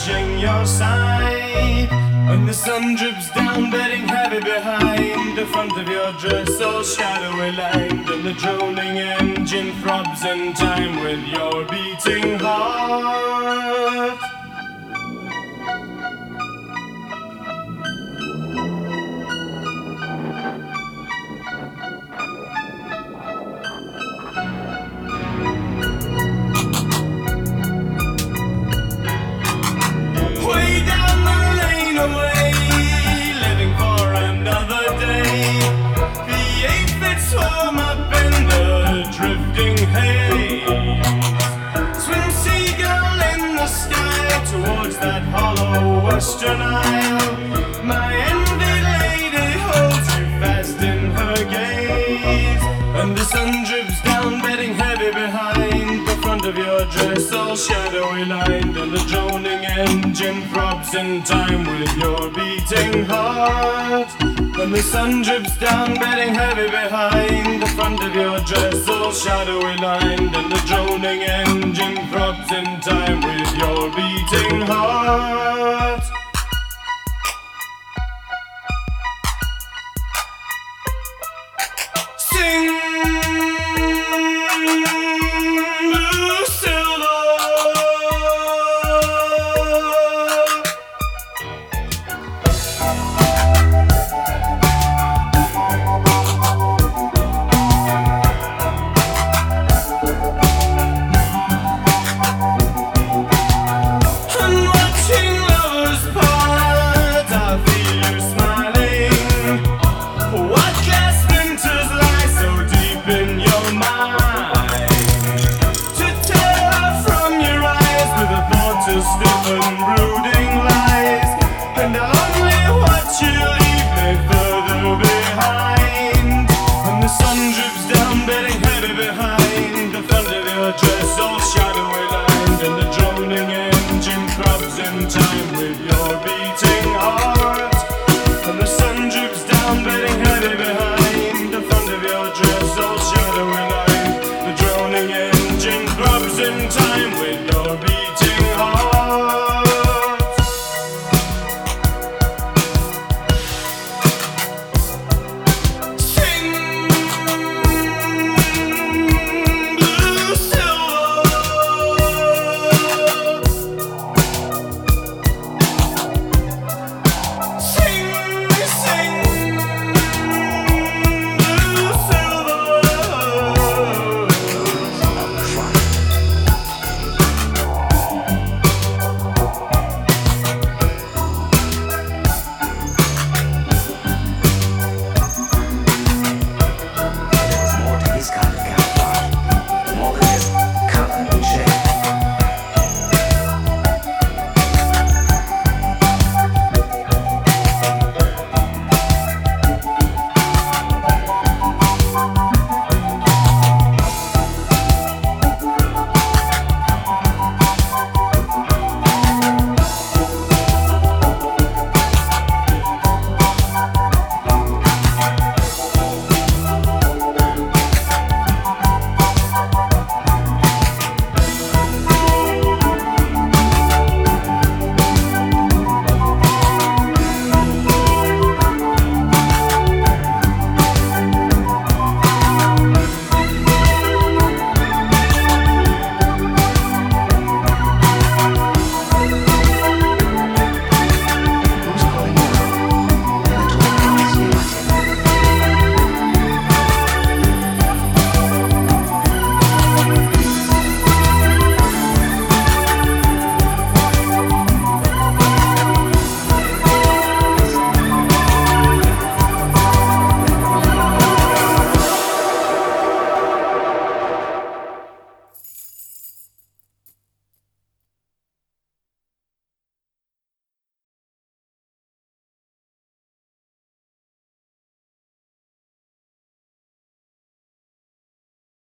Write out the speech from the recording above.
touching your side. When the sun drips down, bedding heavy behind the front of your dress, all shadowy lined, and the droning engine throbs in time with your beating heart. Swam up in the drifting haze. Swim seagull in the sky towards that hollow western isle. My envied lady holds you fast in her gaze. And the sun drips down, bedding heavy behind the front of your dress, all shadowy lined, and the droning engine throbs in time with your beating heart. When the sun drips down, bedding heavy behind the front of your dress, all shadowy lined, and the droning engine throbs in time with your beating heart.